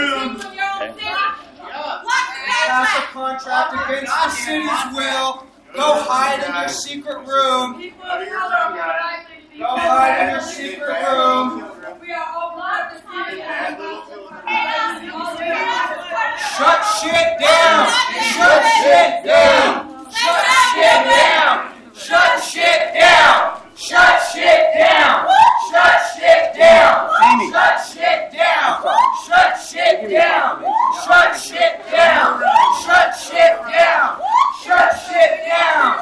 room. Pass a contract against the city's will. Go hide in your secret room. Go hide in your secret room. Shut shit down. Shut shit down. Shut shit down. Shut shit down. Shut shit down. Shut shit down. Shut shit down. Shut shit down. Shut shit down. Shut shit down. Shut shit down.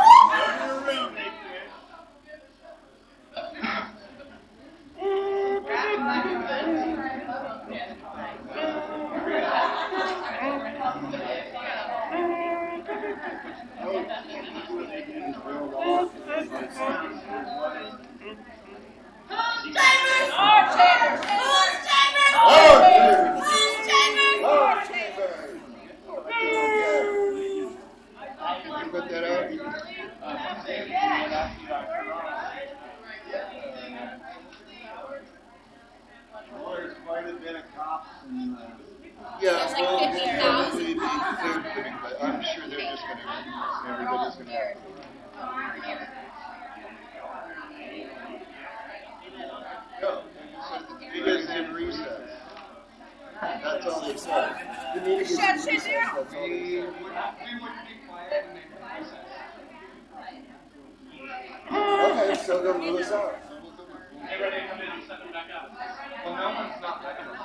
Yeah, well, but I'm sure they're just going to, everybody's going to. You guys in recess. That's all they said. The meeting is in recess. That's all they said. Okay, so they'll move us out. Get ready to come in and set them back up. Well, no one's not back up.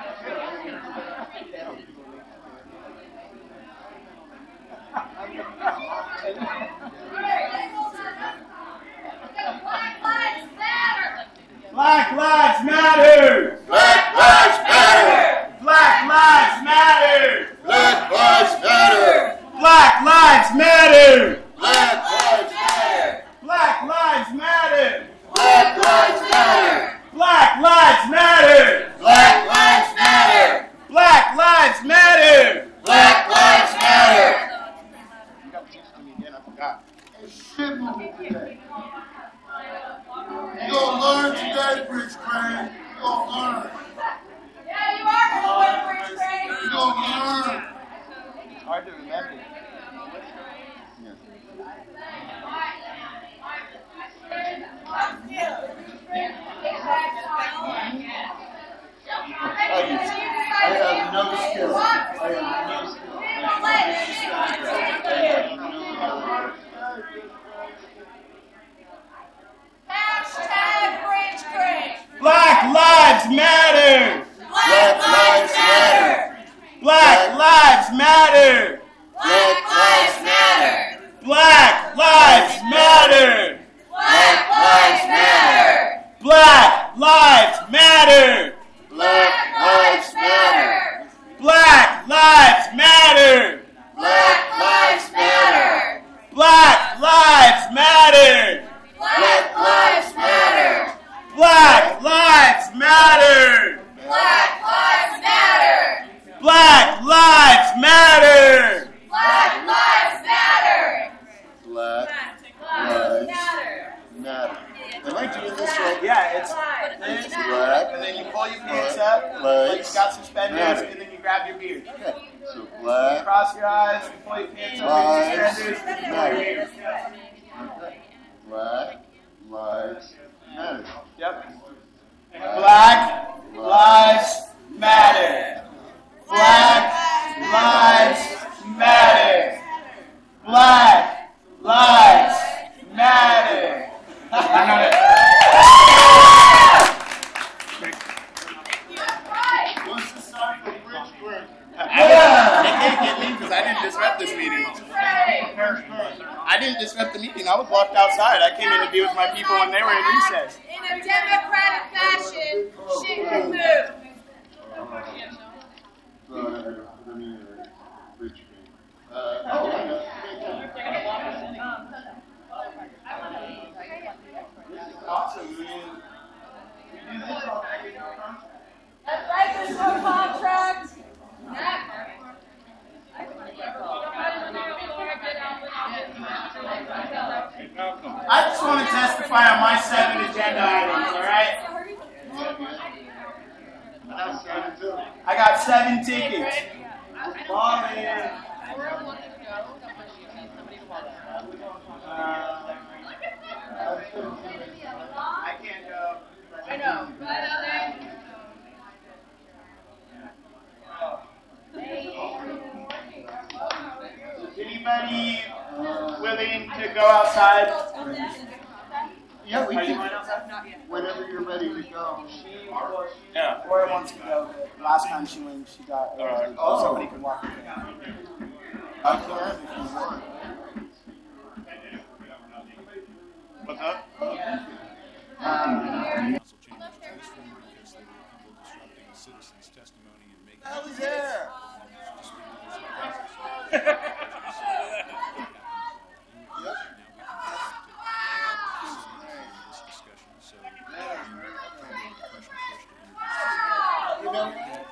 Black lives matter! Black lives matter! Black lives matter! Black lives matter! Black lives matter! Black lives matter! Black lives matter! Black lives matter! Black lives matter! Black lives matter! Black lives matter! Black lives matter! You got to teach me again, I forgot. Shit movie today. You gonna learn today, Bridge Crane. You gonna learn. Yeah, you are going to Bridge Crane. You gonna learn. It's hard to remember. I have no skill. I have no skill. Hashtag Bridge Crane. Black lives matter! Black lives matter! Black lives matter! Black lives matter! Black lives matter! Black lives matter. Black lives matter! Black lives matter! Black lives matter! Black lives matter! Black lives matter! Black lives matter. Black lives matter! Black lives matter. Black lives matter! Black lives matter. Black Lives lives matter. matter. Am I doing this right? Yeah, it's Lives this, Black and then you pull your pants up, like you got suspenders, and then you grab your beard. Okay. So black Cross your eyes, you pull your pants up, with your suspenders, and then you pull your beard. okay. Black lives matter. Yep. Black lives matter. Black lives matter. Black lives matter. What's the sign for Bridge Crane? They can't get me because I didn't disrupt this meeting. I didn't disrupt the meeting. I was locked outside. I came in to be with my people when they were in recess. In a democratic fashion, shit can move. Bridge Crane. Awesome, man. That's right, there's no contract. I just want to testify on my 7 agenda items, alright? 7 tickets. Bobby. I can't go. I know. Anybody willing to go outside? Yeah, we Are you can. going outside? Whenever you're ready to go. Yeah. Laura wants to go. Last time she went, she got somebody could walk. I can if you want. What's up? Hell is there? You know,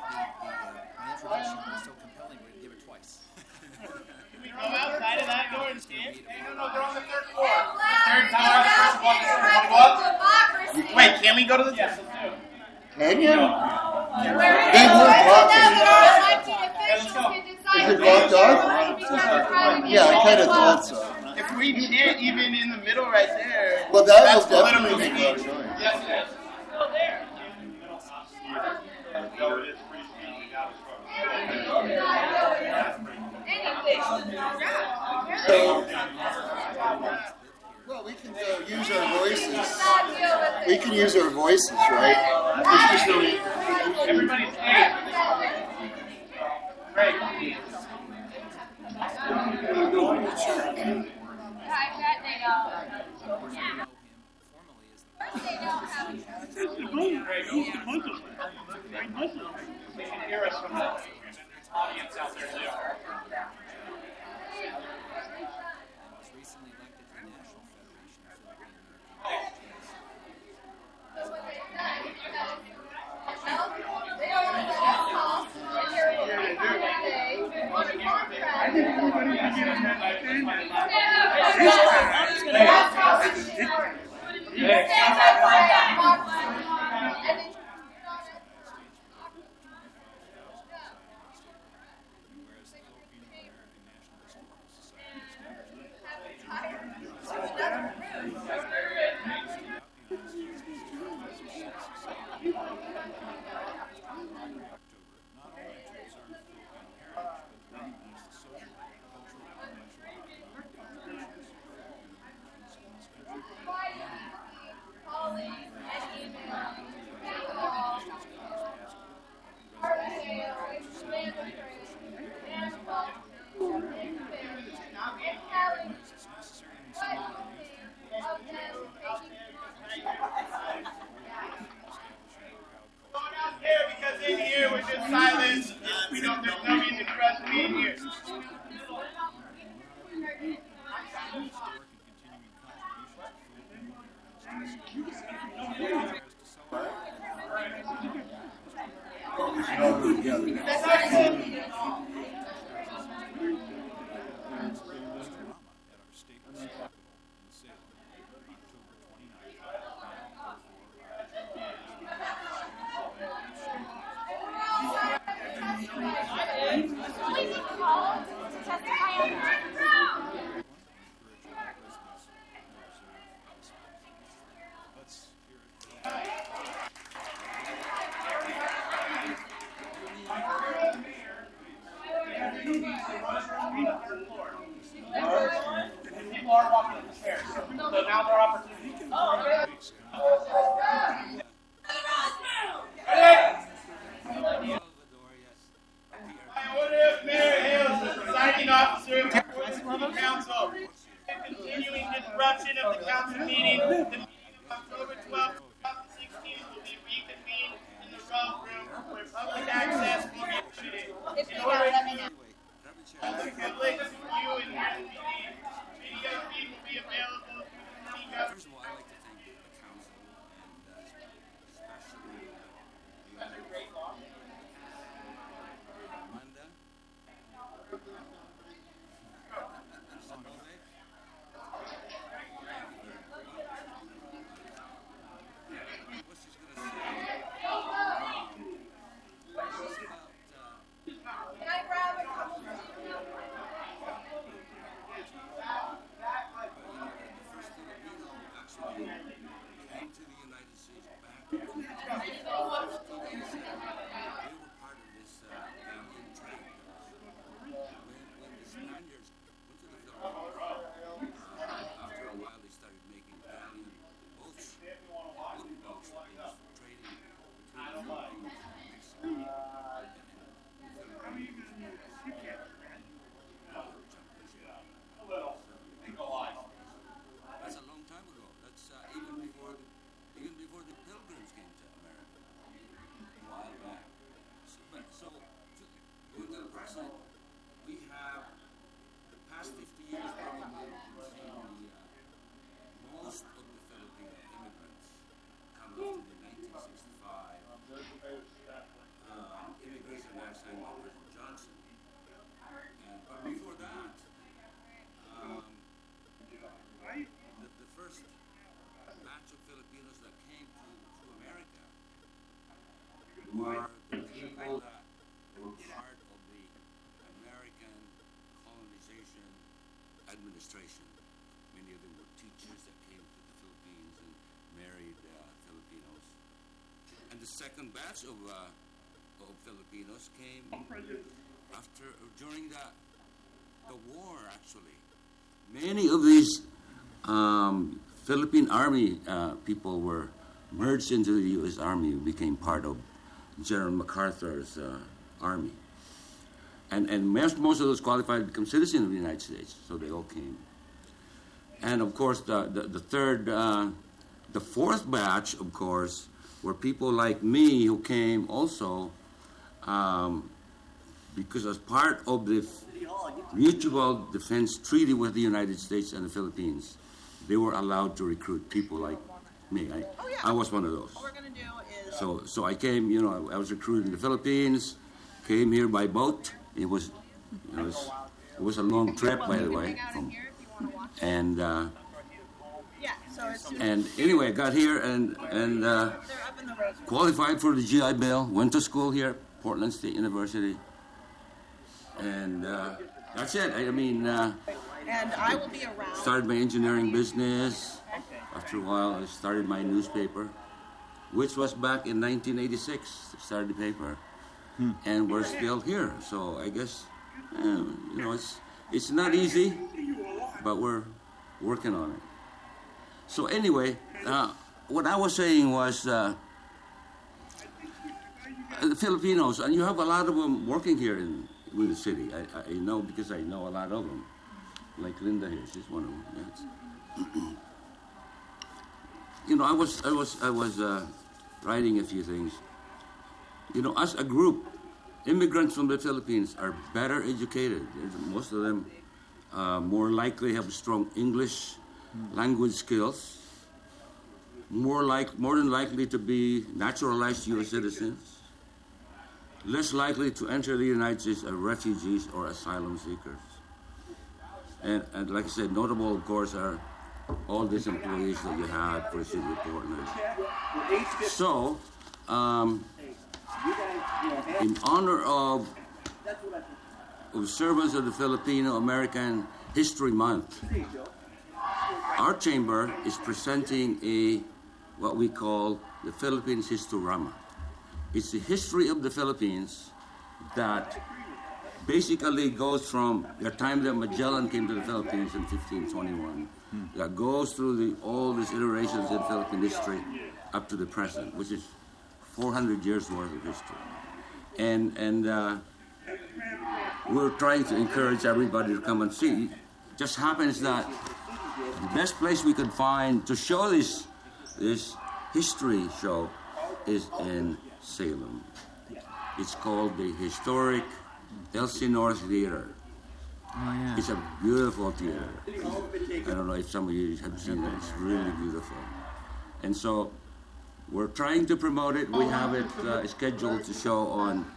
Go outside of that door and stand. No, they're on the 3rd floor. Third floor, the first one. Want to go up? Wait, can we go to the? Yes, let's do. can you? Where They won't block it. elected officials can decide Is it blocked off? Yeah, I kind of thought so. If we chant even in the middle right there. Well, that that's will definitely political make speech. more noise. Yes, it is. Still there. No, it is free speech. Now it's So, well, we can use our voices. We can use our voices, right? It's just really, everybody's safe. Great. They can hear us from the audience out there too. Because in here we're just silent. We don't. There's no reason for us to be in here. People are walking up the stairs, so now their opportunity. I order of Mayor Hales, the presiding officer of the City Council, continuing disruption of the council meeting. The meeting of October 12th, 2016 will be reconvened in the Rove Room where public access will be permitted. In order to all the public to view and hear the meeting, video feed will be available through the city government. First of all, I'd like to thank the council and especially That's a great law. Amanda. present, we have the past 50 years probably most of the Filipino immigrants come after the 1965 Immigration Act signed by President Johnson. But before that, the first batch of Filipinos that came to America were the people that were part of the American colonization administration. Many of them were teachers that came to the Philippines and married Filipinos. And the second batch of Filipinos came during the war, actually. Many of these Philippine Army people were merged into the U.S. Army, became part of General MacArthur's army. And most of those qualified to become citizens of the United States, so they all came. And of course, the fourth batch, of course, were people like me who came also because as part of the Mutual Defense Treaty with the United States and the Philippines, they were allowed to recruit people like me. I was one of those. What we're going to do is... So I came, I was recruited in the Philippines, came here by boat. It was a long trip, by the way. And anyway, I got here and qualified for the GI Bill, went to school here, Portland State University. And that's it. And I will be around. Started my engineering business. After a while, I started my newspaper, which was back in 1986. I started the paper, and we're still here. So I guess, it's not easy, but we're working on it. So anyway, what I was saying was the Filipinos, and you have a lot of them working here in the city. I know because I know a lot of them. Like Linda here, she's one of them. Yes. I was writing a few things. As a group, immigrants from the Philippines are better educated. Most of them more likely have strong English language skills. More than likely to be naturalized U.S. citizens. Less likely to enter the United States as refugees or asylum seekers. And like I said, notable, of course, are all these employees that you have for the city of Portland. So, in honor of observance of the Filipino-American History Month, our chamber is presenting what we call the Philippines Historama. It's the history of the Philippines that basically goes from the time that Magellan came to the Philippines in 1521, that goes through all these iterations in Philippine history up to the present, which is 400 years worth of history. And we're trying to encourage everybody to come and see. Just happens that the best place we could find to show this history show is in Salem. It's called the Historic Elsinore Theater. Oh, yeah. It's a beautiful theater. I don't know if some of you have seen it. It's really beautiful. And so we're trying to promote it. We have it scheduled to show on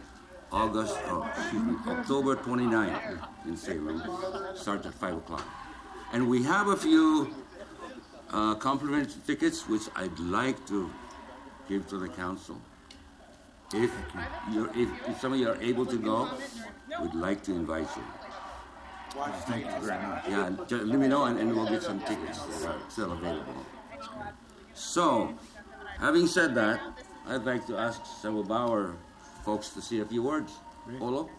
October 29th in Salem. Starts at 5 o'clock. And we have a few complimentary tickets, which I'd like to give to the council. If some of you are able to go, we'd like to invite you. Thank you very much. Yeah, just let me know, and we'll get some tickets that are still available. So, having said that, I'd like to ask some of our folks to say a few words. Olo?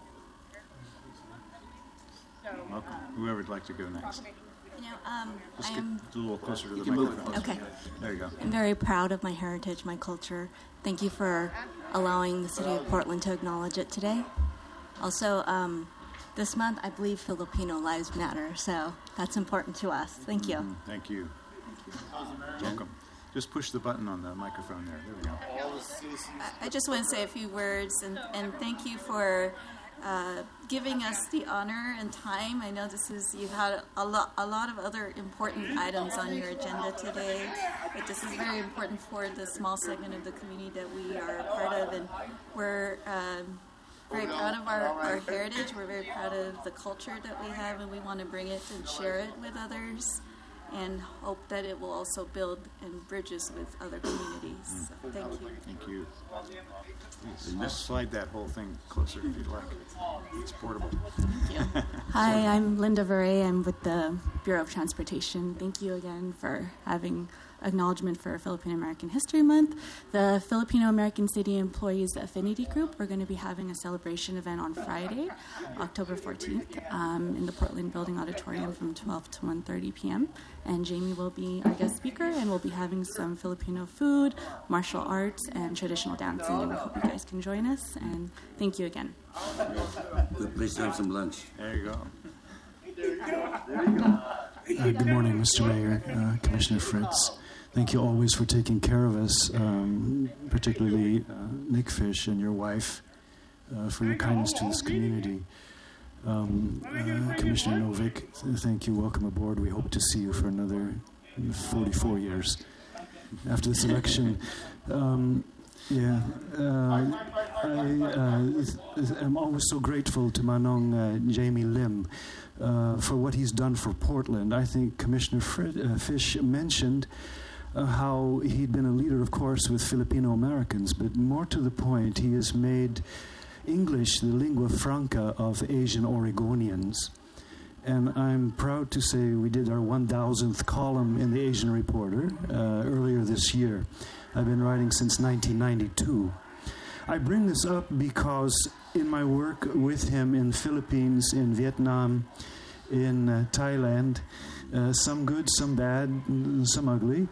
Welcome. Whoever would like to go next. Just get a little closer to the can move microphone. Okay. There you go. I'm very proud of my heritage, my culture. Thank you for allowing the city of Portland to acknowledge it today. Also, this month, I believe Filipino lives matter, so that's important to us. Thank you. Thank you. Welcome. Just push the button on the microphone there. There we go. I just want to say a few words and thank you for giving us the honor and time. I know you've had a lot of other important items on your agenda today, but this is very important for the small segment of the community that we are part of, and we're very proud of our heritage. We're very proud of the culture that we have, and we want to bring it and share it with others, and hope that it will also build and bridges with other communities. So thank you. Thank you. Please slide that whole thing closer if you'd like. It's portable. Thank you. Hi, I'm Linda Verre. I'm with the Bureau of Transportation. Thank you again for having acknowledgement for Filipino American History Month. The Filipino American City Employees Affinity Group, we're going to be having a celebration event on Friday, October 14th, in the Portland Building Auditorium from 12 to 1:30 p.m. And Jamie will be our guest speaker, and we'll be having some Filipino food, martial arts, and traditional dancing. And we hope you guys can join us. And thank you again. Please have some lunch. There you go. Good morning, Mr. Mayor, Commissioner Fritz. Thank you always for taking care of us, particularly Nick Fish and your wife, for your kindness to this community. Commissioner Novick, thank you. Welcome aboard. We hope to see you for another 44 years after this election. I'm always so grateful to Manong Jamie Lim for what he's done for Portland. I think Commissioner Fish mentioned how he'd been a leader, of course, with Filipino Americans, but more to the point, he has made English the lingua franca of Asian Oregonians. And I'm proud to say we did our 1,000th column in the Asian Reporter earlier this year. I've been writing since 1992. I bring this up because in my work with him in Philippines, in Vietnam, in Thailand, some good, some bad, some ugly,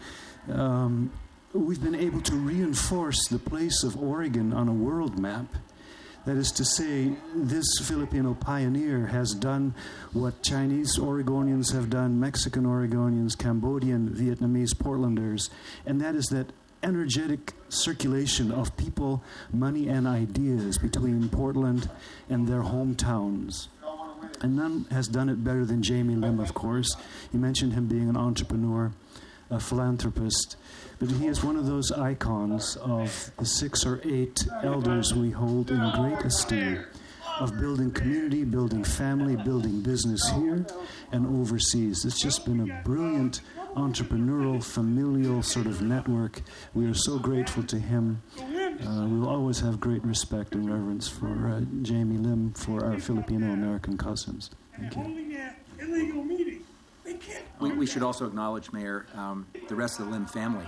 we've been able to reinforce the place of Oregon on a world map. That is to say, this Filipino pioneer has done what Chinese Oregonians have done, Mexican Oregonians, Cambodian, Vietnamese Portlanders, and that is that energetic circulation of people, money, and ideas between Portland and their hometowns. And none has done it better than Jamie Lim, of course. You mentioned him being an entrepreneur, a philanthropist, but he is one of those icons of the 6 or 8 elders we hold in great esteem, of building community, building family, building business here and overseas. It's just been a brilliant entrepreneurial, familial sort of network. We are so grateful to him. We will always have great respect and reverence for Jamie Lim, for our Filipino-American cousins. Thank you. We should also acknowledge, Mayor, the rest of the Lim family.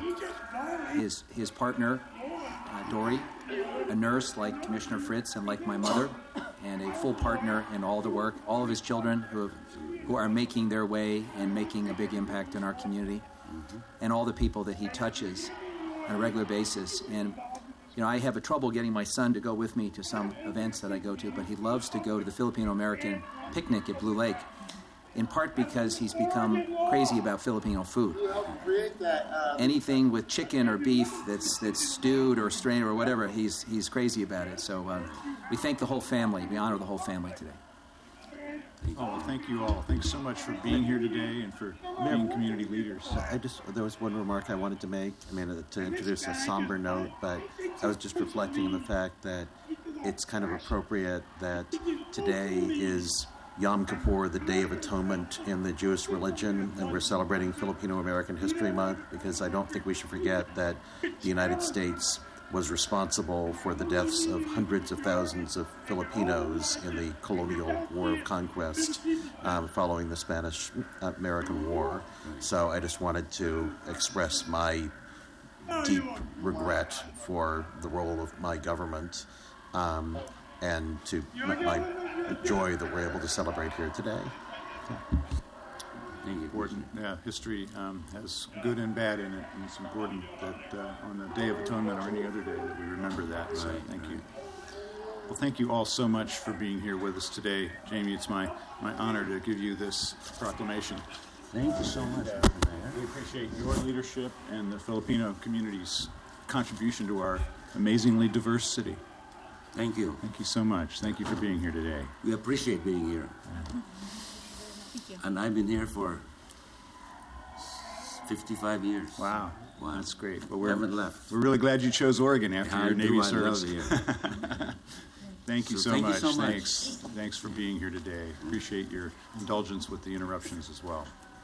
His partner, Dory, a nurse like Commissioner Fritz and like my mother, and a full partner in all the work, all of his children who are making their way and making a big impact in our community, and all the people that he touches on a regular basis. And I have a trouble getting my son to go with me to some events that I go to, but he loves to go to the Filipino-American picnic at Blue Lake, in part because he's become crazy about Filipino food. Anything with chicken or beef that's stewed or strained or whatever, he's crazy about it. So we thank the whole family. We honor the whole family today. Well, thank you all. Thanks so much for being here today and for being community leaders. There was one remark I wanted to make. To introduce a somber note, but I was just reflecting on the fact that it's kind of appropriate that today is Yom Kippur, the Day of Atonement in the Jewish religion, and we're celebrating Filipino-American History Month, because I don't think we should forget that the United States was responsible for the deaths of hundreds of thousands of Filipinos in the colonial war of conquest following the Spanish-American War. So I just wanted to express my deep regret for the role of my government and to my joy that we're able to celebrate here today. Important. Yeah, history has good and bad in it, and it's important that on the Day of Atonement or any other day that we remember that. So thank you. Well, thank you all so much for being here with us today. Jamie, it's my honor to give you this proclamation. Thank you so much. We appreciate your leadership and the Filipino community's contribution to our amazingly diverse city. Thank you. Thank you so much. Thank you for being here today. We appreciate being here. Thank you. And I've been here for 55 years. Wow. That's great. Well, haven't left. We're really glad you chose Oregon after your Navy service. Thank you so much. Thanks for being here today. Appreciate your indulgence with the interruptions as well.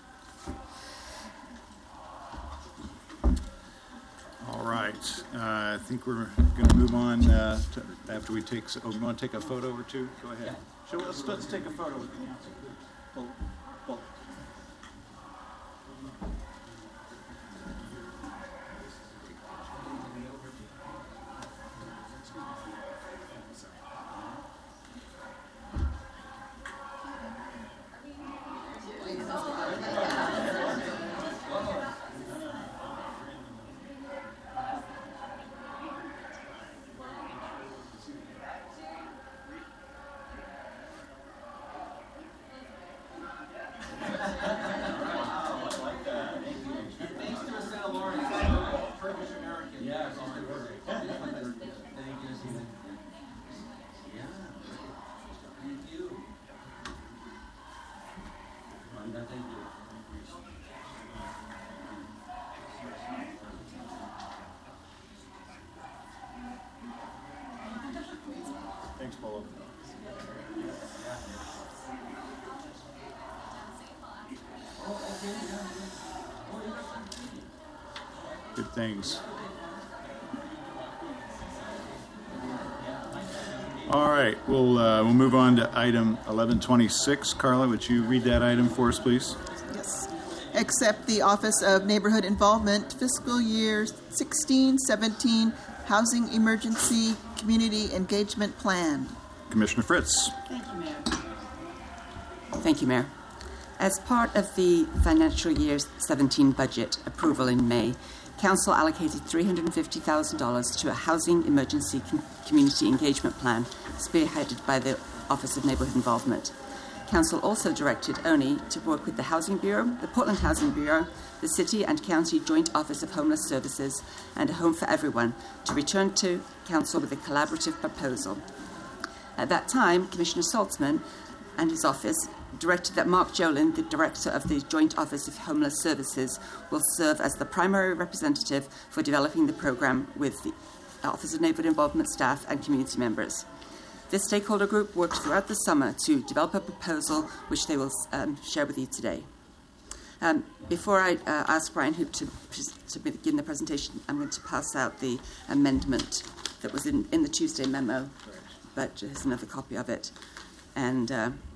All right. I think we're going to move on after we take. Oh, you want to take a photo or two? Go ahead. Yeah. Let's take a photo with the council. Thanks, Polo. Good things. All right, we'll move on to item 1126. Carla, would you read that item for us, please? Yes. Accept the Office of Neighborhood Involvement Fiscal Year 16-17 Housing Emergency Community Engagement Plan. Commissioner Fritz. Thank you, Mayor. Thank you, Mayor. As part of the financial year 17 budget approval in May, Council allocated $350,000 to a housing emergency community engagement plan spearheaded by the Office of Neighborhood Involvement. Council also directed ONI to work with the Housing Bureau, the Portland Housing Bureau, the City and County Joint Office of Homeless Services, and A Home for Everyone to return to Council with a collaborative proposal. At that time, Commissioner Saltzman and his office directed that Mark Jolin, the Director of the Joint Office of Homeless Services, will serve as the primary representative for developing the program with the Office of Neighborhood Involvement staff and community members. This stakeholder group worked throughout the summer to develop a proposal which they will share with you today. Before I ask Brian Hoop to begin the presentation, I'm going to pass out the amendment that was in the Tuesday memo, but there's another copy of it. And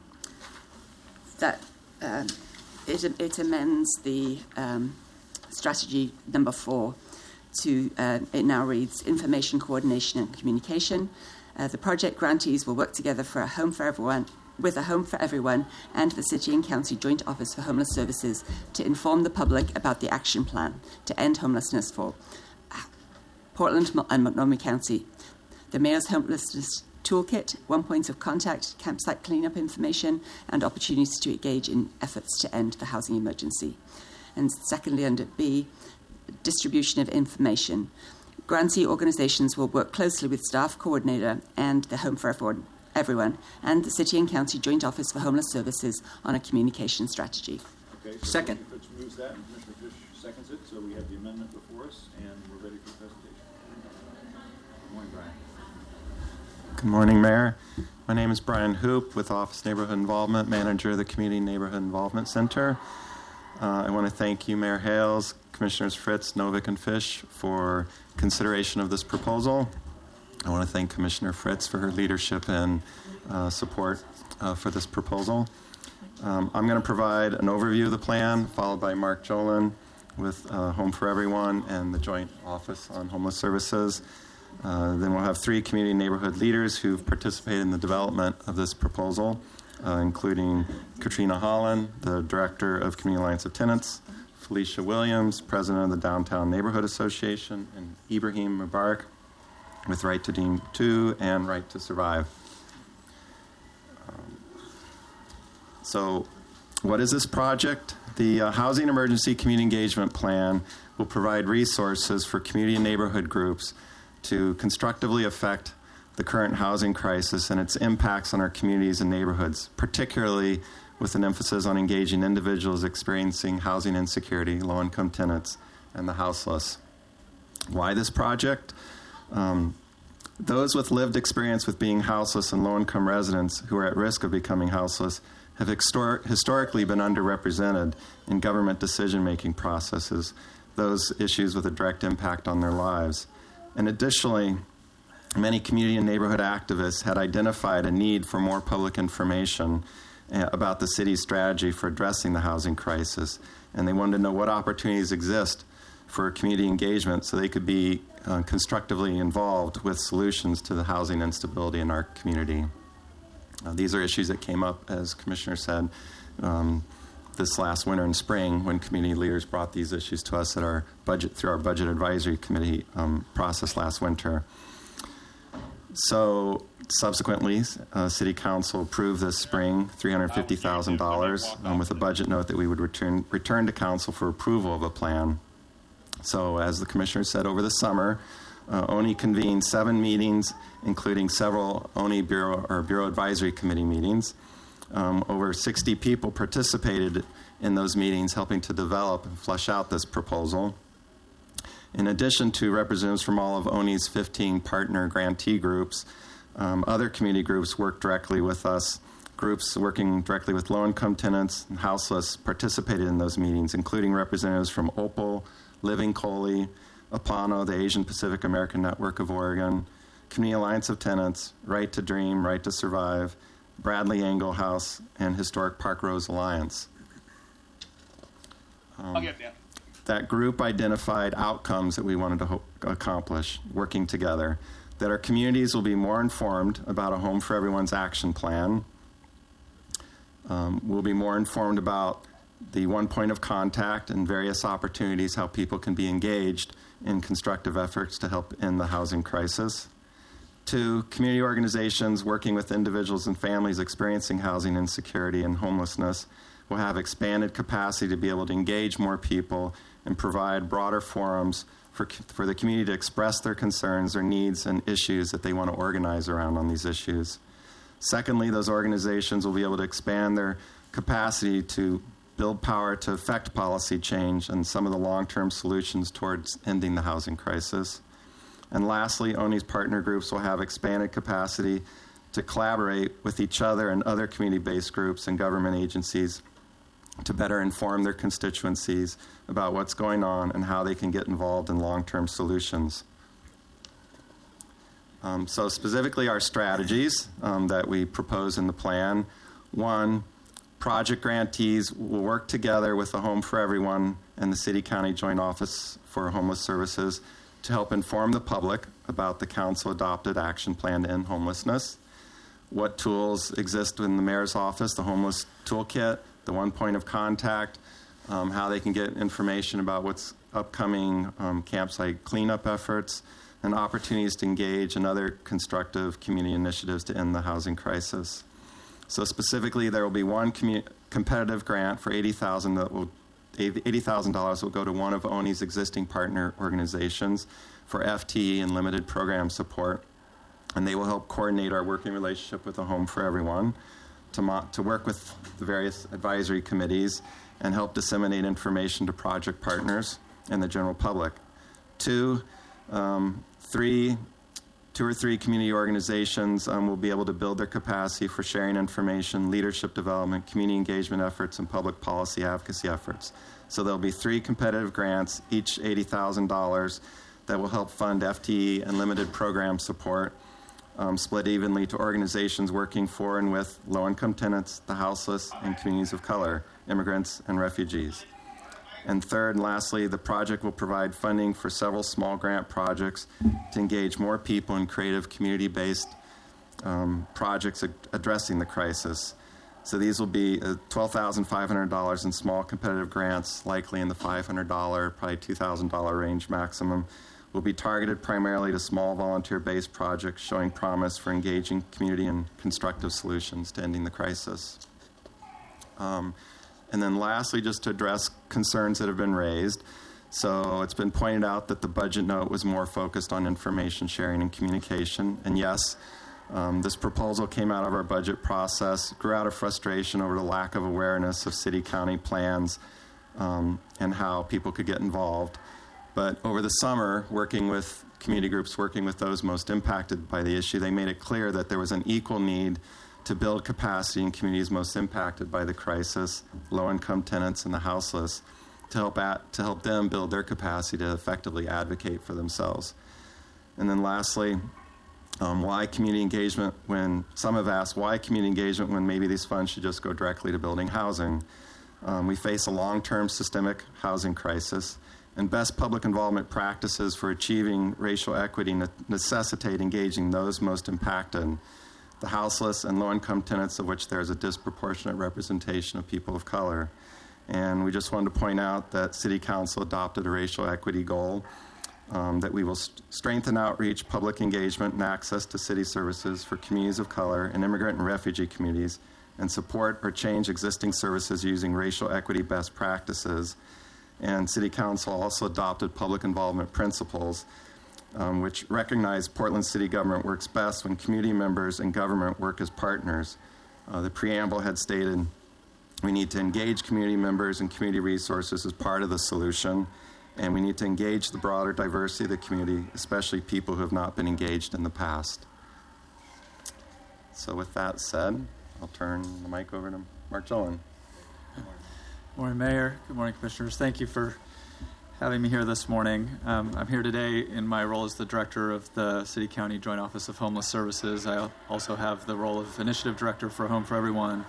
it amends the strategy number 4 to, it now reads, information coordination and communication. The project grantees will work together for a home for everyone, with a Home for Everyone and the City and County Joint Office for Homeless Services to inform the public about the action plan to end homelessness for Portland and Montgomery County. The Mayor's Homelessness Toolkit, 1 point of contact, campsite cleanup information, and opportunities to engage in efforts to end the housing emergency. And secondly, under B, distribution of information. Grantee organizations will work closely with Staff Coordinator and the Home for Everyone and the City and County Joint Office for Homeless Services on a communication strategy. Okay, so Second. Commissioner Fitch moves that, and Commissioner Fish seconds it, so we have the amendment before us, and we're ready for the presentation. Good morning, Brian. Good morning, Mayor. My name is Brian Hoop with Office Neighborhood Involvement, manager of the Community Neighborhood Involvement Center. I want to thank you, Mayor Hales, Commissioners Fritz, Novick, and Fish for consideration of this proposal. I want to thank Commissioner Fritz for her leadership and support for this proposal. I'm going to provide an overview of the plan, followed by Mark Jolin with Home for Everyone and the Joint Office on Homeless Services. Then we'll have 3 community neighborhood leaders who've participated in the development of this proposal, including Katrina Holland, the Director of Community Alliance of Tenants, Felicia Williams, President of the Downtown Neighborhood Association, and Ibrahim Mubarak with Right to Dream 2 and Right to Survive. So what is this project? The Housing Emergency Community Engagement Plan will provide resources for community and neighborhood groups to constructively affect the current housing crisis and its impacts on our communities and neighborhoods, particularly with an emphasis on engaging individuals experiencing housing insecurity, low-income tenants, and the houseless. Why this project? Those with lived experience with being houseless and low-income residents who are at risk of becoming houseless have historically been underrepresented in government decision-making processes, those issues with a direct impact on their lives. And additionally, many community and neighborhood activists had identified a need for more public information about the city's strategy for addressing the housing crisis, and they wanted to know what opportunities exist for community engagement so they could be constructively involved with solutions to the housing instability in our community. These are issues that came up, as Commissioner said, this last winter and spring when community leaders brought these issues to us at through our Budget Advisory Committee process last winter. So subsequently, City Council approved this spring $350,000 with a budget note that we would return to Council for approval of a plan. So as the Commissioner said, over the summer, ONI convened 7 meetings, including several ONI Bureau Advisory Committee meetings. Over 60 people participated in those meetings, helping to develop and flesh out this proposal. In addition to representatives from all of ONI's 15 partner grantee groups, other community groups worked directly with us. Groups working directly with low-income tenants and houseless participated in those meetings, including representatives from OPAL, Living COLI, APANO, the Asian Pacific American Network of Oregon, Community Alliance of Tenants, Right to Dream, Right to Survive, Bradley Angle House, and Historic Park Rose Alliance. I'll get that. That group identified outcomes that we wanted to accomplish working together, that our communities will be more informed about a Home for Everyone's action plan. We'll be more informed about the one point of contact and various opportunities how people can be engaged in constructive efforts to help end the housing crisis. 2, community organizations working with individuals and families experiencing housing insecurity and homelessness will have expanded capacity to be able to engage more people and provide broader forums for the community to express their concerns, their needs, and issues that they want to organize around on these issues. Secondly, those organizations will be able to expand their capacity to build power to affect policy change and some of the long-term solutions towards ending the housing crisis. And lastly, ONI's partner groups will have expanded capacity to collaborate with each other and other community-based groups and government agencies to better inform their constituencies about what's going on and how they can get involved in long-term solutions. So specifically our strategies that we propose in the plan. 1, project grantees will work together with the Home for Everyone and the City-County Joint Office for Homeless Services to help inform the public about the council-adopted action plan to end homelessness, what tools exist in the mayor's office, the homeless toolkit, the one point of contact, how they can get information about what's upcoming campsite cleanup efforts, and opportunities to engage in other constructive community initiatives to end the housing crisis. So specifically, there will be one competitive grant for $80,000 will go to one of ONI's existing partner organizations for FTE and limited program support, and they will help coordinate our working relationship with the Home for Everyone to work with the various advisory committees and help disseminate information to project partners and the general public. 2 or 3 community organizations will be able to build their capacity for sharing information, leadership development, community engagement efforts, and public policy advocacy efforts. So there'll be 3 competitive grants, each $80,000, that will help fund FTE and limited program support, split evenly to organizations working for and with low-income tenants, the houseless, and communities of color, immigrants, and refugees. And third and lastly, the project will provide funding for several small grant projects to engage more people in creative community-based projects addressing the crisis. So these will be $12,500 in small competitive grants, likely in the $500, probably $2,000 range maximum, will be targeted primarily to small volunteer-based projects showing promise for engaging community and constructive solutions to ending the crisis. And then lastly, just to address concerns that have been raised, So it's been pointed out that the budget note was more focused on information sharing and communication. And yes, this proposal came out of our budget process, grew out of frustration over the lack of awareness of city-county plans and how people could get involved. But over the summer, working with community groups, working with those most impacted by the issue, they made it clear that there was an equal need to build capacity in communities most impacted by the crisis, low-income tenants and the houseless, to help them build their capacity to effectively advocate for themselves. And then lastly, why community engagement when some have asked why community engagement when maybe these funds should just go directly to building housing. We face a long-term systemic housing crisis, and best public involvement practices for achieving racial equity necessitate engaging those most impacted, the houseless and low-income tenants, of which there is a disproportionate representation of people of color. And we just wanted to point out that City Council adopted a racial equity goal, that we will strengthen outreach, public engagement, and access to city services for communities of color and immigrant and refugee communities, and support or change existing services using racial equity best practices. And City Council also adopted public involvement principles, which recognize Portland city government works best when community members and government work as partners. The preamble had stated, we need to engage community members and community resources as part of the solution, and we need to engage the broader diversity of the community, especially people who have not been engaged in the past. So with that said, I'll turn the mic over to Mark Jolin. Good morning, Mayor. Good morning, Commissioners. Thank you for having me here this morning. I'm here today in my role as the Director of the City County Joint Office of Homeless Services. I also have the role of Initiative Director for Home for Everyone.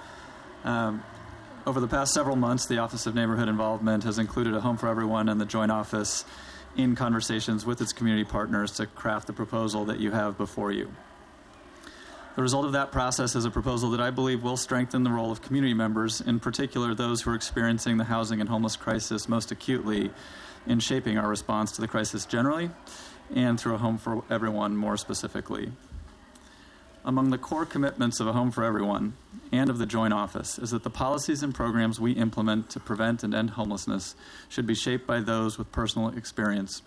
Over the past several months, the Office of Neighborhood Involvement has included a Home for Everyone and the Joint Office in conversations with its community partners to craft the proposal that you have before you. The result of that process is a proposal that I believe will strengthen the role of community members, in particular those who are experiencing the housing and homeless crisis most acutely, in shaping our response to the crisis generally and through a Home for Everyone more specifically. Among the core commitments of a Home for Everyone and of the Joint Office is that the policies and programs we implement to prevent and end homelessness should be shaped by those with personal experience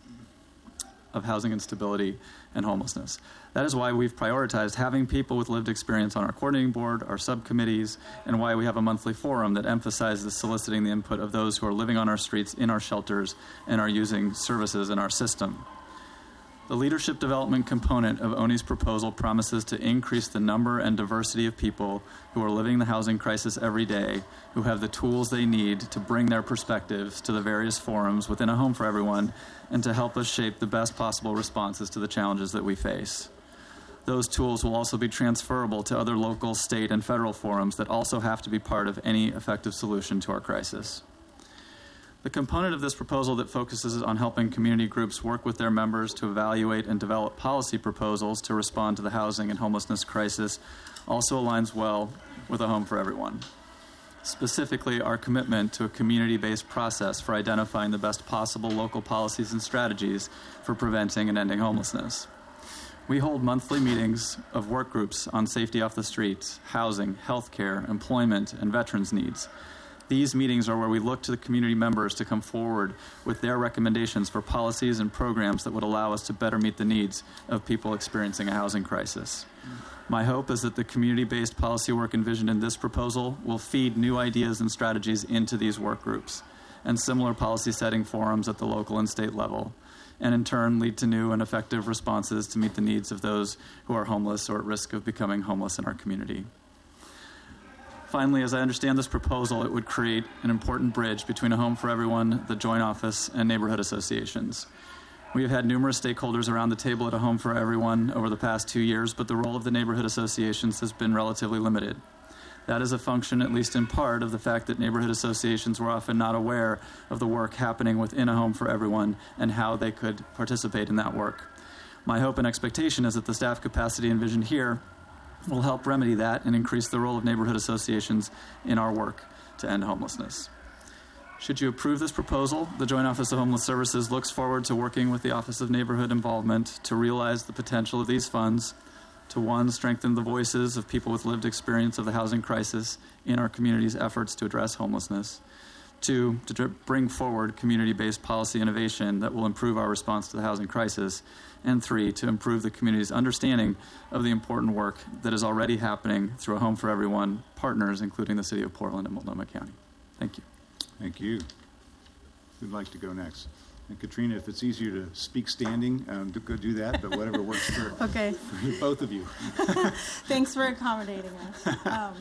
of housing instability and homelessness. That is why we've prioritized having people with lived experience on our coordinating board, our subcommittees, and why we have a monthly forum that emphasizes soliciting the input of those who are living on our streets, in our shelters, and are using services in our system. The leadership development component of ONE's proposal promises to increase the number and diversity of people who are living the housing crisis every day, who have the tools they need to bring their perspectives to the various forums within a Home for Everyone, and to help us shape the best possible responses to the challenges that we face. Those tools will also be transferable to other local, state, and federal forums that also have to be part of any effective solution to our crisis. The component of this proposal that focuses on helping community groups work with their members to evaluate and develop policy proposals to respond to the housing and homelessness crisis also aligns well with a Home for Everyone. Specifically, our commitment to a community-based process for identifying the best possible local policies and strategies for preventing and ending homelessness. We hold monthly meetings of work groups on safety off the streets, housing, healthcare, employment, and veterans needs. These meetings are where we look to the community members to come forward with their recommendations for policies and programs that would allow us to better meet the needs of people experiencing a housing crisis. My hope is that the community-based policy work envisioned in this proposal will feed new ideas and strategies into these work groups and similar policy setting forums at the local and state level, and in turn lead to new and effective responses to meet the needs of those who are homeless or at risk of becoming homeless in our community. Finally, as I understand this proposal, it would create an important bridge between a Home for Everyone, the Joint Office, and neighborhood associations. We have had numerous stakeholders around the table at a Home for Everyone over the past 2 years, but the role of the neighborhood associations has been relatively limited. That is a function, at least in part, of the fact that neighborhood associations were often not aware of the work happening within a Home for Everyone and how they could participate in that work. My hope and expectation is that the staff capacity envisioned here will help remedy that and increase the role of neighborhood associations in our work to end homelessness. Should you approve this proposal, the Joint Office of Homeless Services looks forward to working with the Office of Neighborhood Involvement to realize the potential of these funds to, one, strengthen the voices of people with lived experience of the housing crisis in our community's efforts to address homelessness, 2, to bring forward community-based policy innovation that will improve our response to the housing crisis. And 3, to improve the community's understanding of the important work that is already happening through a Home for Everyone partners, including the City of Portland and Multnomah County. Thank you. Thank you. Who'd like to go next? And Katrina, if it's easier to speak standing, go do that, but whatever works for, okay. for both of you. Thanks for accommodating us.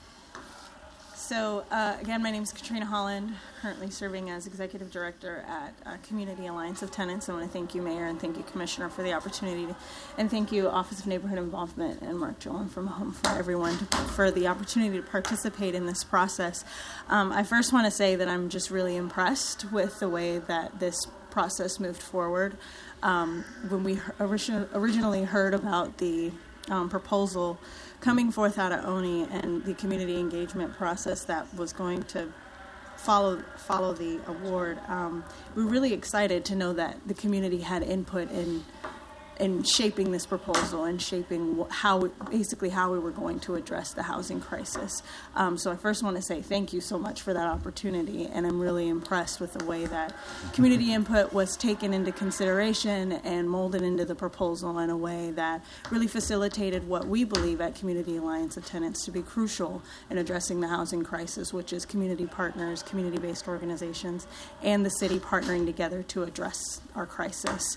Again, my name is Katrina Holland, currently serving as Executive Director at Community Alliance of Tenants. I want to thank you, Mayor, and thank you, Commissioner, for the opportunity, and thank you, Office of Neighborhood Involvement, and Mark Jolen from Home for Everyone for the opportunity to participate in this process. I first want to say that I'm just really impressed with the way that this process moved forward. When we originally heard about the proposal coming forth out of ONI and the community engagement process that was going to follow the award, we were really excited to know that the community had input in shaping this proposal and shaping how we were going to address the housing crisis. So I first want to say thank you so much for that opportunity, and I'm really impressed with the way that community input was taken into consideration and molded into the proposal in a way that really facilitated what we believe at Community Alliance of Tenants to be crucial in addressing the housing crisis, which is community partners, community-based organizations, and the city partnering together to address our crisis.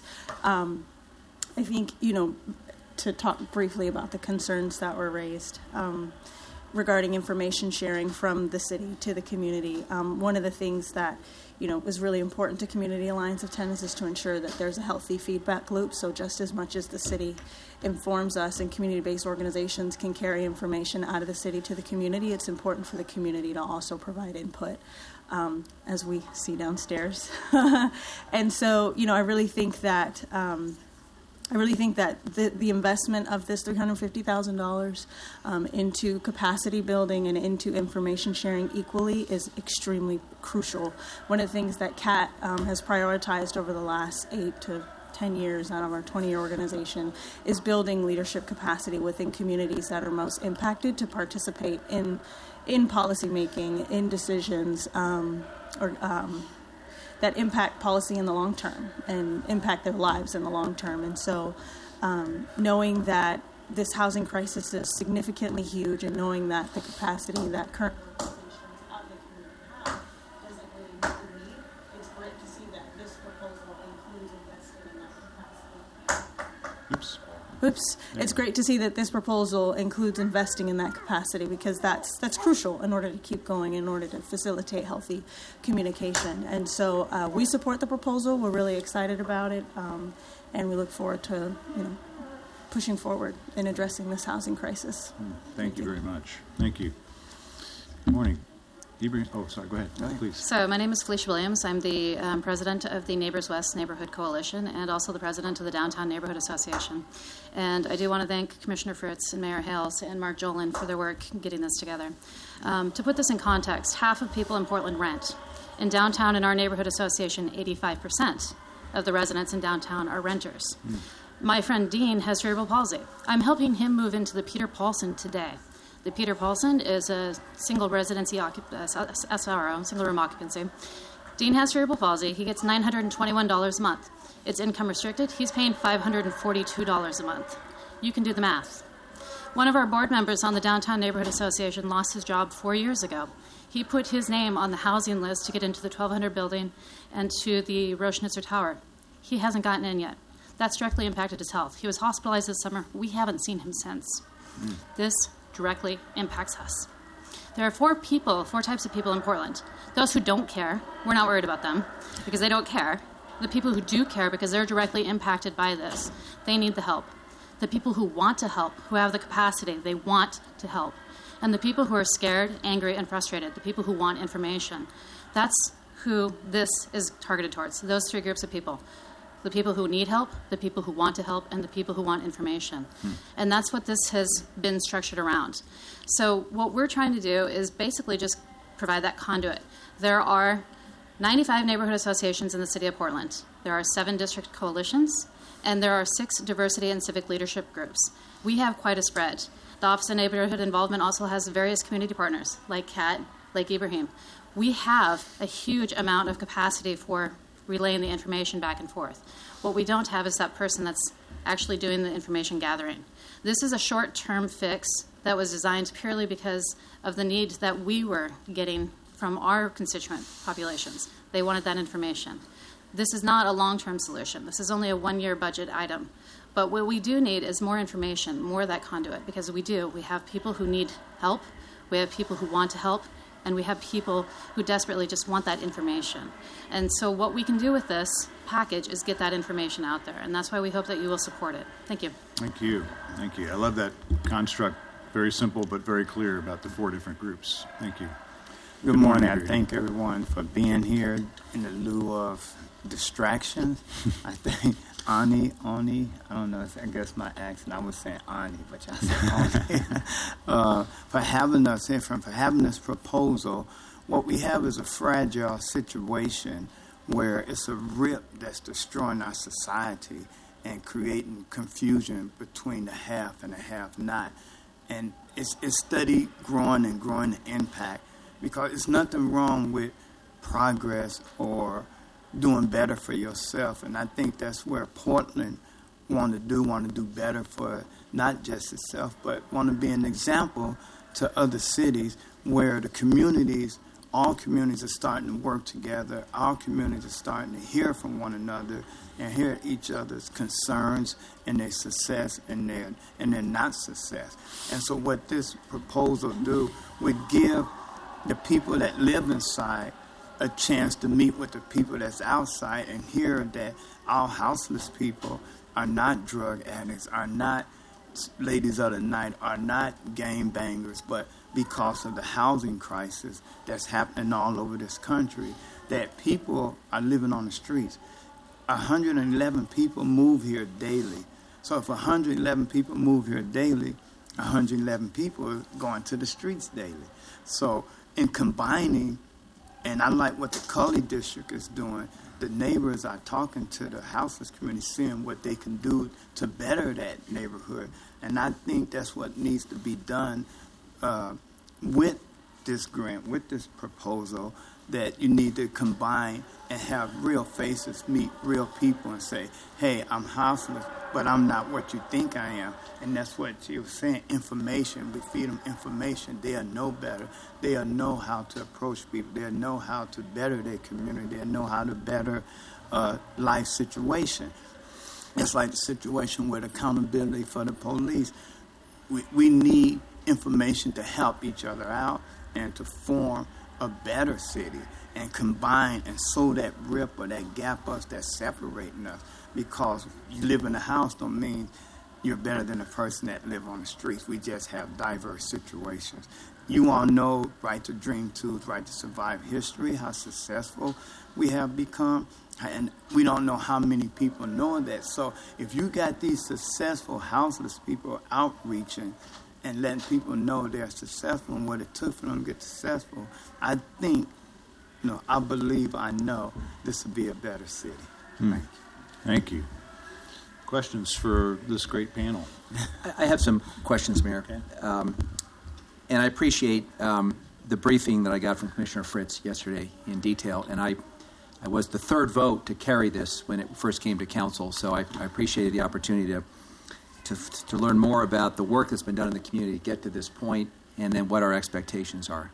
I think, to talk briefly about the concerns that were raised regarding information sharing from the city to the community. One of the things that, is really important to Community Alliance of Tenants is to ensure that there's a healthy feedback loop. So just as much as the city informs us and community-based organizations can carry information out of the city to the community, it's important for the community to also provide input. As we see downstairs. And so, I really think that the investment of this $350,000 into capacity building and into information sharing equally is extremely crucial. One of the things that CAT has prioritized over the last 8 to 10 years out of our 20-year organization is building leadership capacity within communities that are most impacted to participate in policy making, in decisions, that impact policy in the long term and impact their lives in the long term. And so knowing that this housing crisis is significantly huge and knowing that the capacity that current organizations out in the community have doesn't really meet the need, it's great to see that this proposal includes investing in that capacity. It's great to see that this proposal includes investing in that capacity because that's crucial in order to keep going, in order to facilitate healthy communication. And so we support the proposal. We're really excited about it, and we look forward to pushing forward in addressing this housing crisis. Thank you very much. Thank you. Good morning. Oh, sorry, go ahead, please. So my name is Felicia Williams. I'm the president of the Neighbors West Neighborhood Coalition and also the president of the Downtown Neighborhood Association. And I do want to thank Commissioner Fritz and Mayor Hales and Mark Jolen for their work getting this together. To put this in context, half of people in Portland rent. In downtown, in our neighborhood association, 85% of the residents in downtown are renters. My friend Dean has cerebral palsy. I'm helping him move into the Peter Paulson today. The Peter Paulson is a single residency SRO, single room occupancy. Dean has cerebral palsy. He gets $921 a month. It's income restricted. He's paying $542 a month. You can do the math. One of our board members on the Downtown Neighborhood Association lost his job 4 years ago. He put his name on the housing list to get into the 1200 building and to the Roschnitzer Tower. He hasn't gotten in yet. That's directly impacted his health. He was hospitalized this summer. We haven't seen him since. This directly impacts us. There are four types of people in Portland. Those who don't care, we're not worried about them because they don't care. The people who do care because they're directly impacted by this, they need the help. The people who want to help, who have the capacity, they want to help. And the people who are scared, angry, and frustrated, the people who want information, that's who this is targeted towards, those three groups of people. The people who need help, the people who want to help, and the people who want information. And that's what this has been structured around. So what we're trying to do is basically just provide that conduit. There are 95 neighborhood associations in the city of Portland. There are 7 district coalitions, and there are 6 diversity and civic leadership groups. We have quite a spread. The Office of Neighborhood Involvement also has various community partners, like CAT, Lake Ibrahim. We have a huge amount of capacity for relaying the information back and forth. What we don't have is that person that's actually doing the information gathering. This is a short-term fix that was designed purely because of the need that we were getting from our constituent populations. They wanted that information. This is not a long-term solution. This is only a one-year budget item. But what we do need is more information, more of that conduit, because we do. We have people who need help. We have people who want to help. And we have people who desperately just want that information. And so what we can do with this package is get that information out there. And that's why we hope that you will support it. Thank you. Thank you. Thank you. I love that construct. Very simple but very clear about the 4 different groups. Thank you. Good morning. I thank everyone for being here in the lieu of distractions. I thank Ani, I don't know, I guess my accent, I was saying Ani, but y'all said Ani, for having us here, for having this proposal. What we have is a fragile situation where it's a rip that's destroying our society and creating confusion between the have and the have not. And it's steady growing and growing the impact, because it's nothing wrong with progress or doing better for yourself. And I think that's where Portland want to do better for not just itself, but want to be an example to other cities where the communities, all communities are starting to work together. Our communities are starting to hear from one another and hear each other's concerns and their success and their not success. And so what this proposal do would give the people that live inside a chance to meet with the people that's outside and hear that our houseless people are not drug addicts, are not ladies of the night, are not gang bangers, but because of the housing crisis that's happening all over this country, that people are living on the streets. 111 people move here daily. So if 111 people move here daily, 111 people are going to the streets daily. So in combining, and I like what the Cully District is doing, the neighbors are talking to the houseless community, seeing what they can do to better that neighborhood. And I think that's what needs to be done with this grant, with this proposal, that you need to combine and have real faces meet real people and say, hey, I'm houseless, but I'm not what you think I am. And that's what you were saying, information. We feed them information. They'll know better. They'll know how to approach people. They'll know how to better their community. They'll know how to better life situation. It's like the situation with accountability for the police. We need information to help each other out and to form a better city and combine and sew that rip or that gap us that's separating us. Because you live in a house don't mean you're better than a person that live on the streets. We just have diverse situations. You all know Right to Dream 2's Right to Survive history, how successful we have become. And we don't know how many people know that. So if you got these successful houseless people outreaching and letting people know they're successful and what it took for them to get successful, I think, I believe, I know this will be a better city. Thank you. Thank you. Questions for this great panel? I have some questions, Mayor. Okay. And I appreciate the briefing that I got from Commissioner Fritz yesterday in detail. And I was the third vote to carry this when it first came to council. So I appreciated the opportunity to learn more about the work that's been done in the community to get to this point, and then what our expectations are.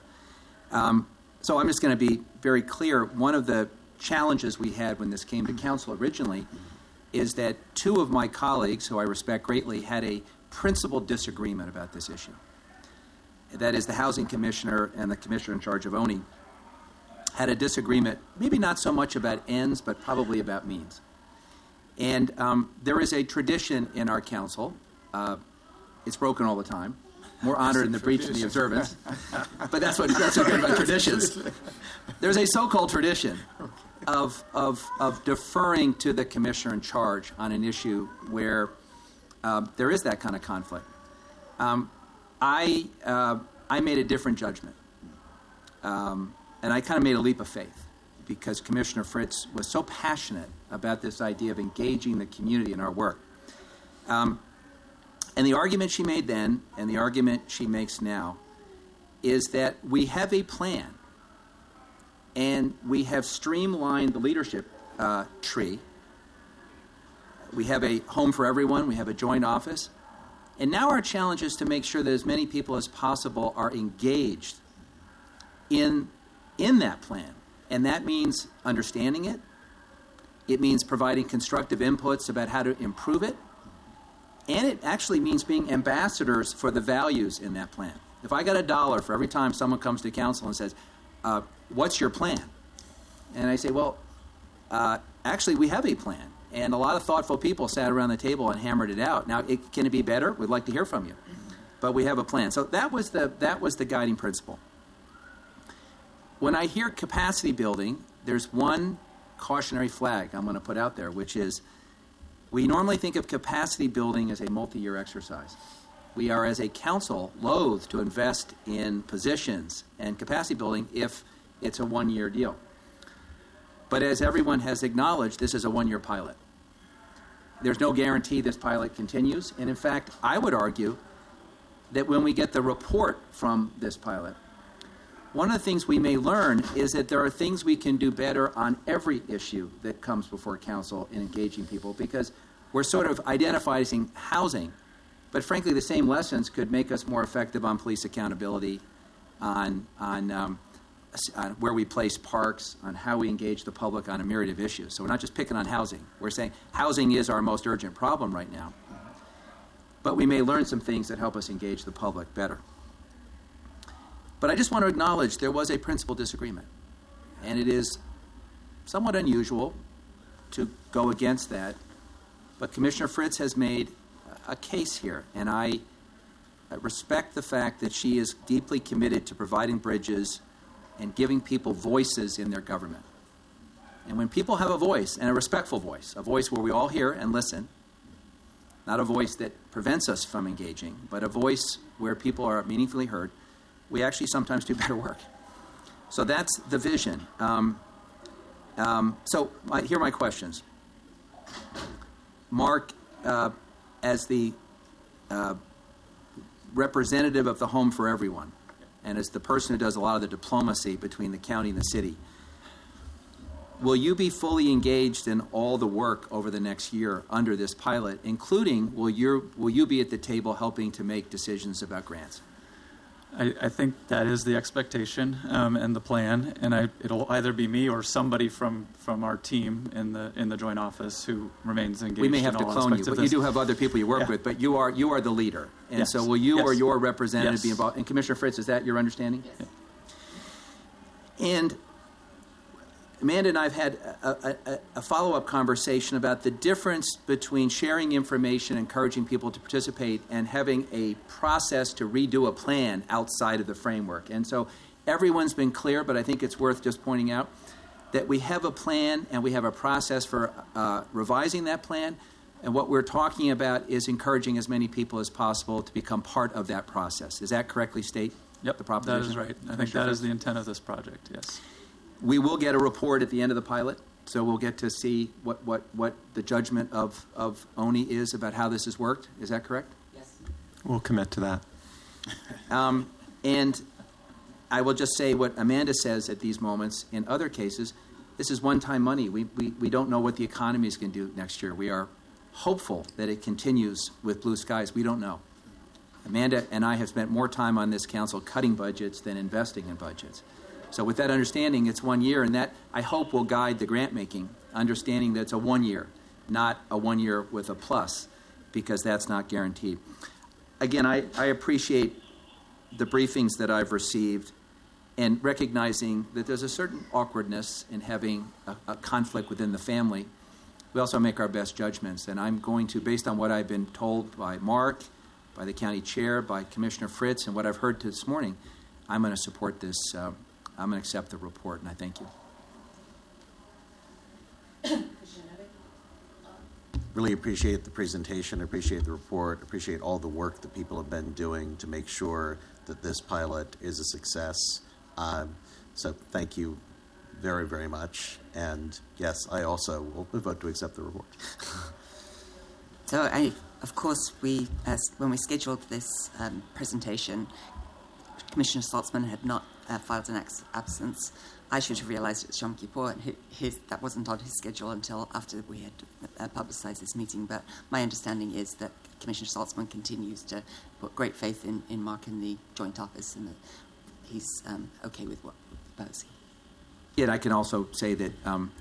So I'm just going to be very clear. One of the challenges we had when this came to council originally is that 2 of my colleagues, who I respect greatly, had a principal disagreement about this issue. That is, the housing commissioner and the commissioner in charge of ONI had a disagreement, maybe not so much about ends, but probably about means. And there is a tradition in our council. It's broken all the time. More honored in the breach than the observance. But that's what's good about traditions. There's a so-called tradition of deferring to the commissioner in charge on an issue where there is that kind of conflict. I made a different judgment. And I kind of made a leap of faith because Commissioner Fritz was so passionate about this idea of engaging the community in our work. And the argument she made then and the argument she makes now is that we have a plan, and we have streamlined the leadership tree. We have a home for everyone. We have a joint office. And now our challenge is to make sure that as many people as possible are engaged in that plan. And that means understanding it. It means providing constructive inputs about how to improve it. And it actually means being ambassadors for the values in that plan. If I got $1 for every time someone comes to council and says, what's your plan? And I say, well, actually, we have a plan. And a lot of thoughtful people sat around the table and hammered it out. Now, can it be better? We'd like to hear from you. But we have a plan. So that was the guiding principle. When I hear capacity building, there's one cautionary flag I'm going to put out there, which is we normally think of capacity building as a multi-year exercise. We are, as a council, loath to invest in positions and capacity building if it's a one-year deal. But as everyone has acknowledged, this is a one-year pilot. There's no guarantee this pilot continues. And in fact, I would argue that when we get the report from this pilot, one of the things we may learn is that there are things we can do better on every issue that comes before council in engaging people, because we're sort of identifying housing, but frankly the same lessons could make us more effective on police accountability, on where we place parks, on how we engage the public on a myriad of issues. So we're not just picking on housing. We're saying housing is our most urgent problem right now, but we may learn some things that help us engage the public better. But I just want to acknowledge there was a principal disagreement, and it is somewhat unusual to go against that, but Commissioner Fritz has made a case here, and I respect the fact that she is deeply committed to providing bridges and giving people voices in their government. And when people have a voice, and a respectful voice, a voice where we all hear and listen, not a voice that prevents us from engaging, but a voice where people are meaningfully heard, we actually sometimes do better work. So that's the vision. Here are my questions. Mark, as the representative of the Home for Everyone, and as the person who does a lot of the diplomacy between the county and the city, will you be fully engaged in all the work over the next year under this pilot, including will you be at the table helping to make decisions about grants? I think that is the expectation and the plan, and it'll either be me or somebody from our team in the joint office who remains engaged. We may have in to all clone you, aspects of but this. you do have other people you work with. But you are the leader, and Yes. so will you or Yes. your representative Yes. be involved? And Commissioner Fritz, is that your understanding? Yes. And Amanda and I have had a follow-up conversation about the difference between sharing information, encouraging people to participate, and having a process to redo a plan outside of the framework. And so everyone's been clear, but I think it's worth just pointing out that we have a plan and we have a process for revising that plan. And what we're talking about is encouraging as many people as possible to become part of that process. Does that correctly state the proposition? That is right. I think that is the intent of this project, yes. We will get a report at the end of the pilot, so we'll get to see what the judgment of ONI is about how this has worked. Is that correct? Yes. We'll commit to that. And I will just say what Amanda says at these moments. In other cases, this is one-time money. We don't know what the economy is going to do next year. We are hopeful that it continues with blue skies. We don't know. Amanda and I have spent more time on this council cutting budgets than investing in budgets. So with that understanding, it's 1 year, and that, I hope, will guide the grant making, understanding that it's a 1 year, not a 1 year with a plus, because that's not guaranteed. Again, I appreciate the briefings that I've received and recognizing that there's a certain awkwardness in having a conflict within the family. We also make our best judgments, and I'm going to, based on what I've been told by Mark, by the county chair, by Commissioner Fritz, and what I've heard this morning, I'm going to support this. I'm going to accept the report, and I thank you. Really appreciate the presentation, appreciate the report, appreciate all the work that people have been doing to make sure that this pilot is a success. So thank you very, very much. And yes, I also will vote to accept the report. So of course, when we scheduled this presentation, Commissioner Saltzman had not filed an absence. I should have realised it was Yom Kippur, and that wasn't on his schedule until after we had publicised this meeting. But my understanding is that Commissioner Saltzman continues to put great faith in Mark and the joint office, and that he's okay with what we're proposing. Yeah, and I can also say that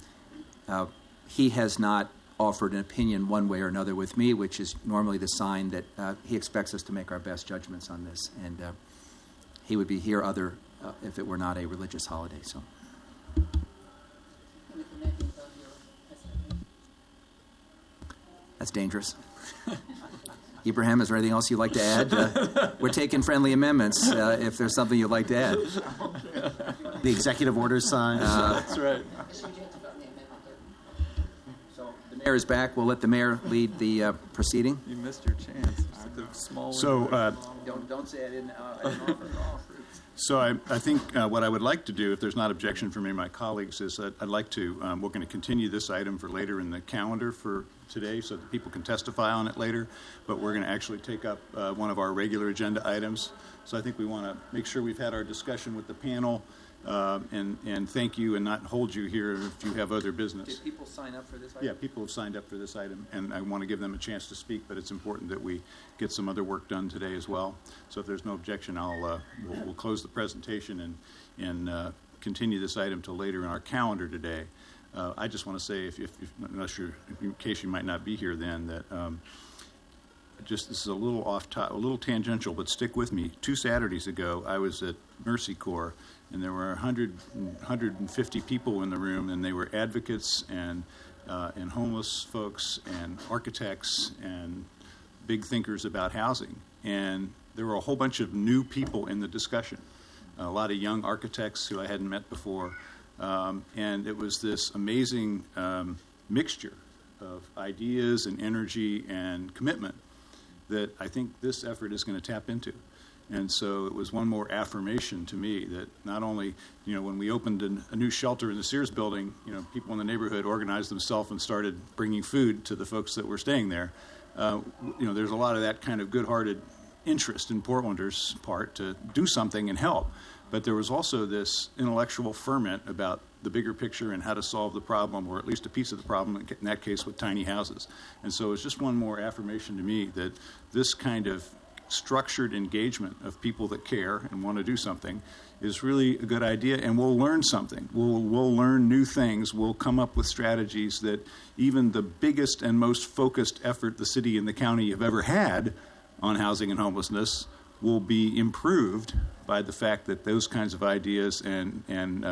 he has not offered an opinion one way or another with me, which is normally the sign that he expects us to make our best judgments on this. And he would be here if it were not a religious holiday. So. That's dangerous. Ibrahim, is there anything else you'd like to add? We're taking friendly amendments if there's something you'd like to add. The executive order sign. That's right. So the mayor is back. We'll let the mayor lead the proceeding. You missed your chance. Small don't say I didn't offer. So I think what I would like to do, if there's not objection from any of my colleagues, is that I'd like to, we're going to continue this item for later in the calendar for today so that people can testify on it later, but we're going to actually take up one of our regular agenda items. So I think we want to make sure we've had our discussion with the panel and thank you and not hold you here if you have other business. Did people sign up for this item? Yeah, people have signed up for this item, and I want to give them a chance to speak, but it's important that we get some other work done today as well. So if there's no objection, we'll close the presentation and continue this item till later in our calendar today. I just want to say, in case you might not be here then, that this is a little a little tangential, but stick with me. 2 Saturdays ago, I was at Mercy Corps, and there were 150 people in the room, and they were advocates and homeless folks and architects and big thinkers about housing. And there were a whole bunch of new people in the discussion, a lot of young architects who I hadn't met before. And it was this amazing mixture of ideas and energy and commitment that I think this effort is going to tap into. And so it was one more affirmation to me that not only, when we opened a new shelter in the Sears building, people in the neighborhood organized themselves and started bringing food to the folks that were staying there. There's a lot of that kind of good-hearted interest in Portlanders' part to do something and help. But there was also this intellectual ferment about the bigger picture and how to solve the problem, or at least a piece of the problem, in that case with tiny houses. And so it's just one more affirmation to me that this kind of structured engagement of people that care and want to do something is really a good idea, and we'll learn something. We'll learn new things. We'll come up with strategies that even the biggest and most focused effort the city and the county have ever had on housing and homelessness will be improved by the fact that those kinds of ideas and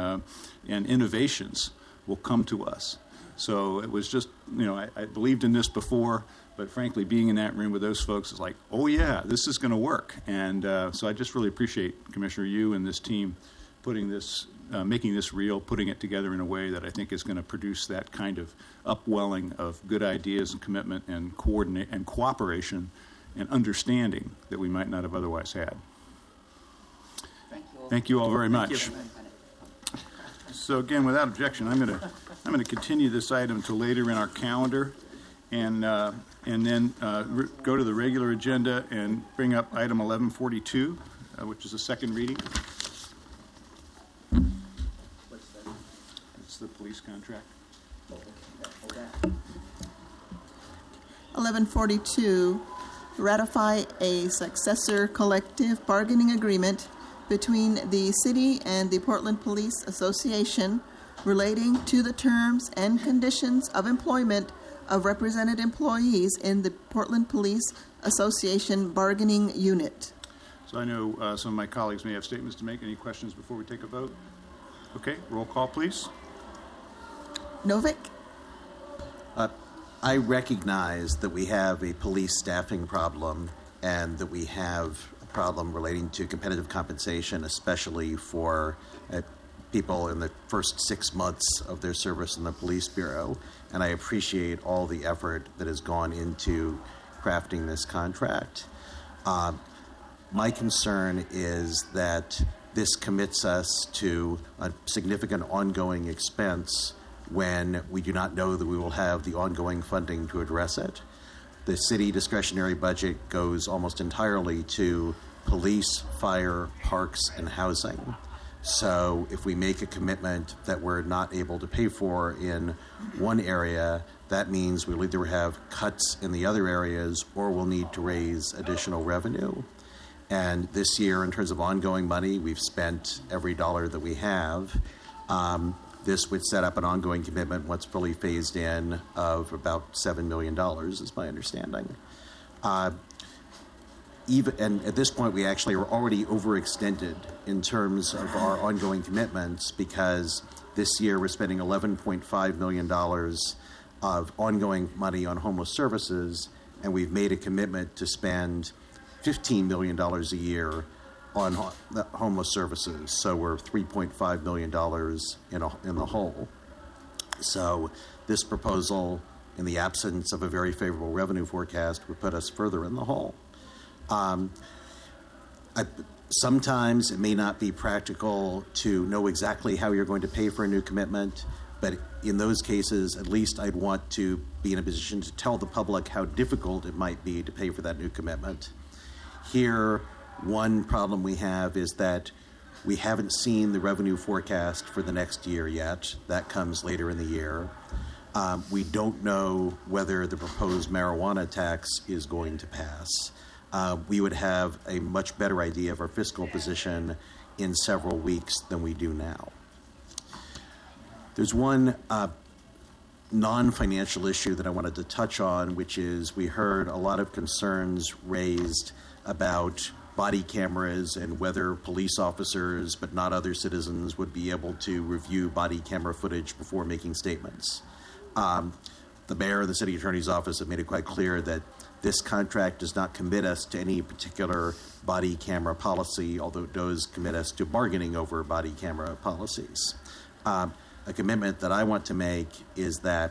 innovations will come to us. So it was just, I believed in this before, but frankly, being in that room with those folks is like, oh yeah, this is going to work. And so I just really appreciate, Commissioner, you and this team putting this, making this real, putting it together in a way that I think is going to produce that kind of upwelling of good ideas and commitment and coordinate and cooperation and understanding that we might not have otherwise had. Thank you all very much. So again, without objection, I'm going to continue this item to later in our calendar, and then go to the regular agenda and bring up item 1142, which is a second reading. It's the police contract. 1142, ratify a successor collective bargaining agreement between the City and the Portland Police Association relating to the terms and conditions of employment of represented employees in the Portland Police Association bargaining unit. So I know some of my colleagues may have statements to make. Any questions before we take a vote? Okay, roll call, please. Novick? I recognize that we have a police staffing problem and that we have a problem relating to competitive compensation, especially for people in the first 6 months of their service in the police bureau. And I appreciate all the effort that has gone into crafting this contract. My concern is that this commits us to a significant ongoing expense when we do not know that we will have the ongoing funding to address it. The city discretionary budget goes almost entirely to police, fire, parks, and housing. So if we make a commitment that we're not able to pay for in one area, that means we'll either have cuts in the other areas or we'll need to raise additional revenue. And this year, in terms of ongoing money, we've spent every dollar that we have. This would set up an ongoing commitment once fully phased in of about $7 million, is my understanding. And at this point, we actually are already overextended in terms of our ongoing commitments, because this year we're spending $11.5 million of ongoing money on homeless services, and we've made a commitment to spend $15 million a year on homeless services. So we're $3.5 million in the hole. So this proposal, in the absence of a very favorable revenue forecast, would put us further in the hole. Sometimes it may not be practical to know exactly how you're going to pay for a new commitment, but in those cases, at least I'd want to be in a position to tell the public how difficult it might be to pay for that new commitment. Here, one problem we have is that we haven't seen the revenue forecast for the next year yet. That comes later in the year. We don't know whether the proposed marijuana tax is going to pass. We would have a much better idea of our fiscal position in several weeks than we do now. There's one non-financial issue that I wanted to touch on, which is we heard a lot of concerns raised about body cameras and whether police officers, but not other citizens, would be able to review body camera footage before making statements. The mayor and the city attorney's office have made it quite clear that this contract does not commit us to any particular body camera policy, although it does commit us to bargaining over body camera policies. A commitment that I want to make is that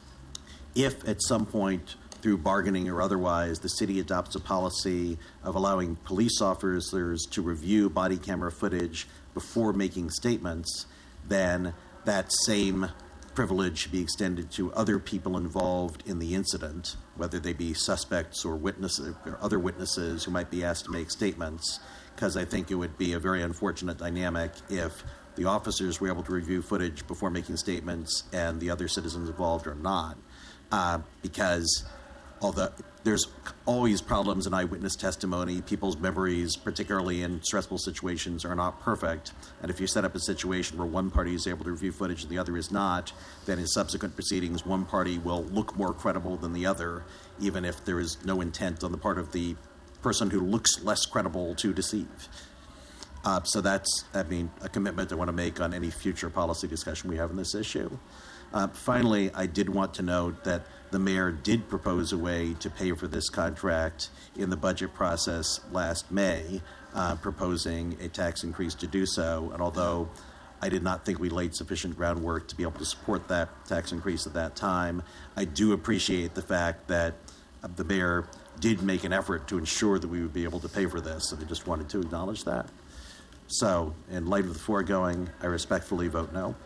if at some point through bargaining or otherwise the city adopts a policy of allowing police officers to review body camera footage before making statements, then that same privilege should be extended to other people involved in the incident, whether they be suspects or witnesses or other witnesses who might be asked to make statements, because I think it would be a very unfortunate dynamic if the officers were able to review footage before making statements and the other citizens involved are not, because although there's always problems in eyewitness testimony, people's memories, particularly in stressful situations, are not perfect. And if you set up a situation where one party is able to review footage and the other is not, then in subsequent proceedings, one party will look more credible than the other, even if there is no intent on the part of the person who looks less credible to deceive. So that's, a commitment I want to make on any future policy discussion we have on this issue. Finally, I did want to note that the mayor did propose a way to pay for this contract in the budget process last May, proposing a tax increase to do so. And although I did not think we laid sufficient groundwork to be able to support that tax increase at that time, I do appreciate the fact that the mayor did make an effort to ensure that we would be able to pay for this, and I just wanted to acknowledge that. So, in light of the foregoing, I respectfully vote no.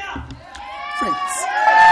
Fritz.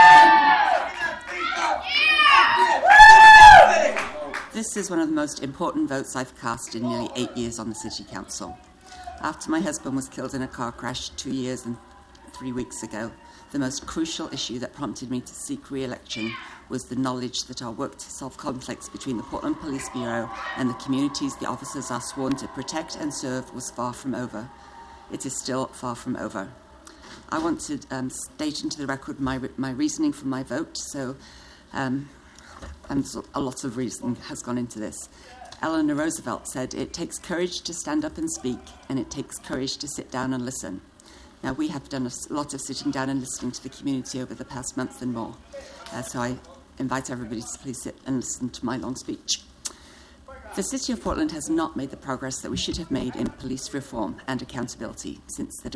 This is one of the most important votes I've cast in nearly 8 years on the City Council. After my husband was killed in a car crash 2 years and 3 weeks ago, the most crucial issue that prompted me to seek re-election was the knowledge that our work to solve conflicts between the Portland Police Bureau and the communities the officers are sworn to protect and serve was far from over. It is still far from over. I want to state into the record my reasoning for my vote, and a lot of reasoning has gone into this. Eleanor Roosevelt said, "It takes courage to stand up and speak, and it takes courage to sit down and listen." Now, we have done a lot of sitting down and listening to the community over the past month and more. So I invite everybody to please sit and listen to my long speech. The City of Portland has not made the progress that we should have made in police reform and accountability since the